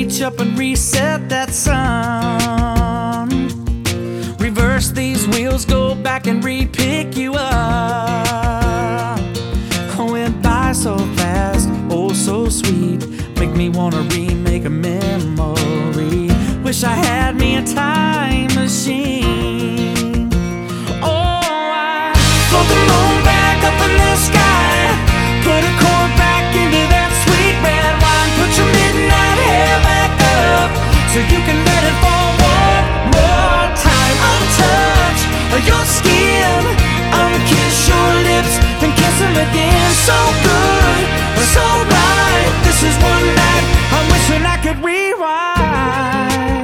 reach up and reset that sun. Reverse these wheels, go back and re-pick you up. Went by so fast, oh so sweet. Make me wanna remake a memory. Wish I had me a time machine. Oh, I float the moon back up in the sky. Put a chord back into that sweet red wine. Put your midnight hair back up so you can let it fall one more time. I'll touch your skin, I'll kiss your lips, then kiss them again. So good, so right. This is one night I'm wishing I could rewind.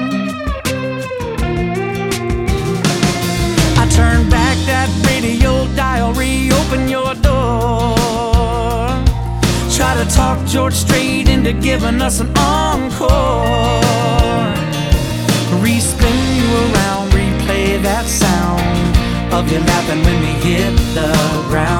I turn back that radio dial, reopen your door. Try to talk George Strait into giving us an encore. Respin you around, replay that sound of you laughing when we hit the ground.